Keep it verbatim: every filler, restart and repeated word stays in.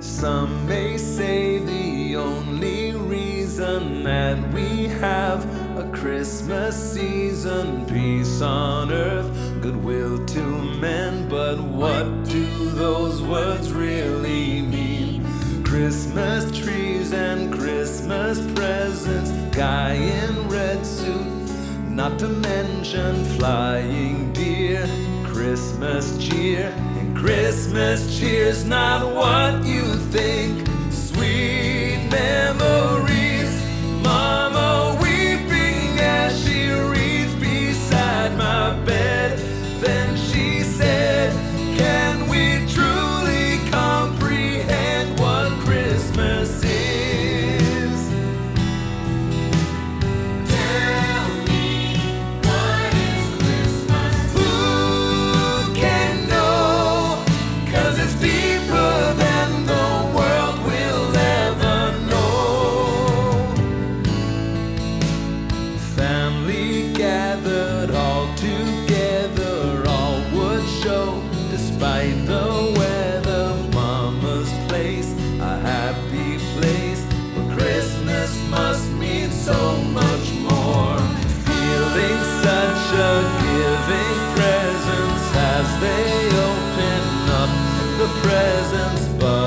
Some may say the only reason that we have a Christmas season, peace on earth, goodwill to men. But what do those words really mean? Christmas trees and Christmas presents, guy in red suit, not to mention flying deer. Christmas cheer and Christmas cheer's not what you think. Sweet memories, Mama weeping as she reads beside my bed. Then she said, can we truly comprehend what Christmas is? Gathered all together, all would show, despite the weather. Mama's place, a happy place, but Christmas must mean so much more. Feeling such a giving presence as they open up the presents, but